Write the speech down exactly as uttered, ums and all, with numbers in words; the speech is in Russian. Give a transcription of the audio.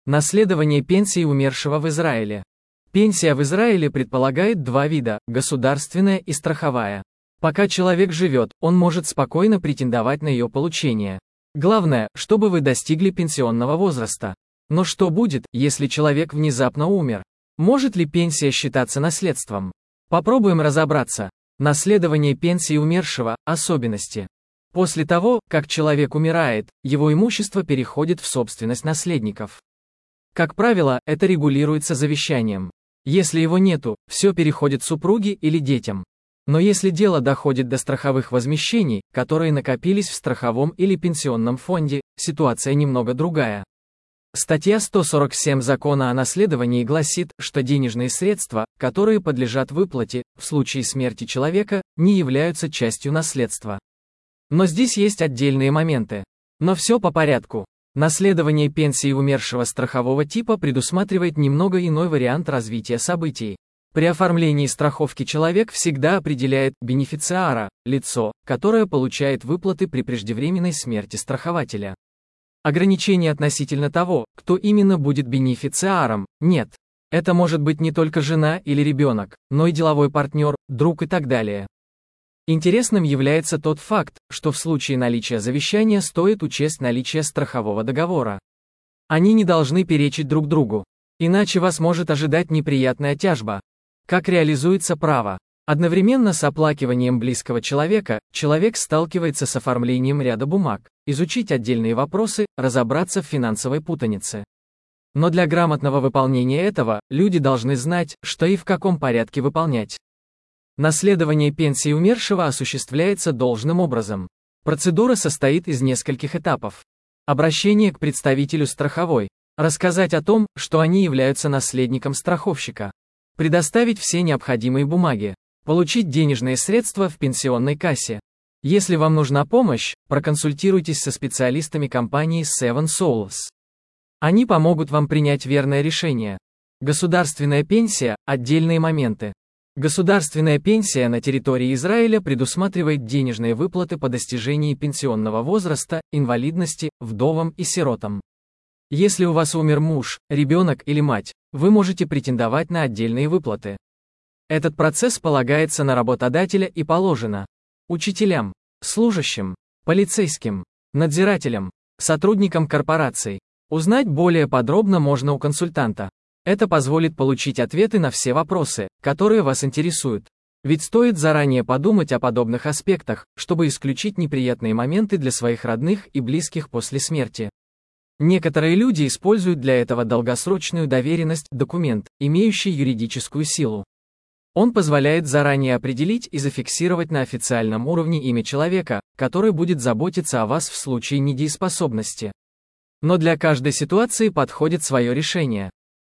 Наследование пенсии умершего в Израиле. Пенсия в Израиле предполагает два вида – государственная и страховая. Пока человек живет, он может спокойно претендовать на ее получение. Главное, чтобы вы достигли пенсионного возраста. Но что будет, если человек внезапно умер? Может ли пенсия считаться наследством? Попробуем разобраться. Наследование пенсии умершего – особенности. После того, как человек умирает, его имущество переходит в собственность наследников. Как правило, это регулируется завещанием. Если его нету, все переходит супруге или детям. Но если дело доходит до страховых возмещений, которые накопились в страховом или пенсионном фонде, ситуация немного другая. Статья сто сорок семь Закона о наследовании гласит, что денежные средства, которые подлежат выплате, в случае смерти человека, не являются частью наследства. Но здесь есть отдельные моменты. Но все по порядку. Наследование пенсии умершего страхового типа предусматривает немного иной вариант развития событий. При оформлении страховки человек всегда определяет бенефициара, лицо, которое получает выплаты при преждевременной смерти страхователя. Ограничений относительно того, кто именно будет бенефициаром, нет. Это может быть не только жена или ребенок, но и деловой партнер, друг и так далее. Интересным является тот факт, что в случае наличия завещания стоит учесть наличие страхового договора. Они не должны перечить друг другу. Иначе вас может ожидать неприятная тяжба. Как реализуется право? Одновременно с оплакиванием близкого человека, человек сталкивается с оформлением ряда бумаг, изучить отдельные вопросы, разобраться в финансовой путанице. Но для грамотного выполнения этого, люди должны знать, что и в каком порядке выполнять. Наследование пенсии умершего осуществляется должным образом. Процедура состоит из нескольких этапов. Обращение к представителю страховой. Рассказать о том, что они являются наследником страховщика. Предоставить все необходимые бумаги. Получить денежные средства в пенсионной кассе. Если вам нужна помощь, проконсультируйтесь со специалистами компании Seven Souls. Они помогут вам принять верное решение. Государственная пенсия – отдельные моменты. Государственная пенсия на территории Израиля предусматривает денежные выплаты по достижении пенсионного возраста, инвалидности, вдовам и сиротам. Если у вас умер муж, ребенок или мать, вы можете претендовать на отдельные выплаты. Этот процесс полагается на работодателя и положено учителям, служащим, полицейским, надзирателям, сотрудникам корпораций. Узнать более подробно можно у консультанта. Это позволит получить ответы на все вопросы, которые вас интересуют. Ведь стоит заранее подумать о подобных аспектах, чтобы исключить неприятные моменты для своих родных и близких после смерти. Некоторые люди используют для этого долгосрочную доверенность, документ, имеющий юридическую силу. Он позволяет заранее определить и зафиксировать на официальном уровне имя человека, который будет заботиться о вас в случае недееспособности. Но для каждой ситуации подходит свое решение.